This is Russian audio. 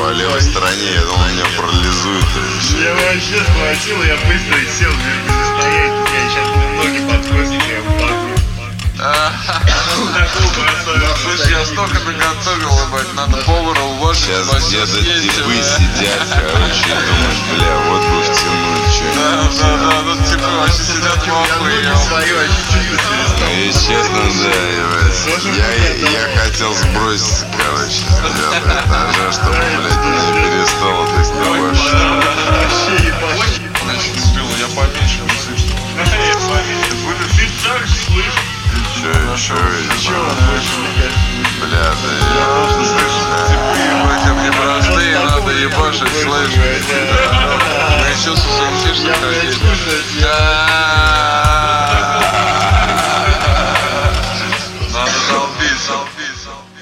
по левой стороне, я думал, меня парализует. Я вообще схватил, я быстро сел, не стоять, я сейчас ноги подкосит, я упаду. Слушай, я столько наготовил, ебать, надо повара уважить. Сейчас где-то типы сидят, короче, и думаешь, бля, вот бы втянуть что-нибудь. Да, тут типы вообще сидят в ахуе. Свою вообще чувствую. Ну и честно, да, ебать. Я хотел сброситься, короче, с 9-го этажа, чтобы, блядь, не перестало доставать. Вообще ебать. Значит, Свил, я поменьше не слышу. Я поменьше. Ты так же слышишь. Чё, бля, да Я просто слышу, типы, ебать, мне простые, надо ебашить, слышишь? Мы еще с УСМЧ ходить. Надо долбить.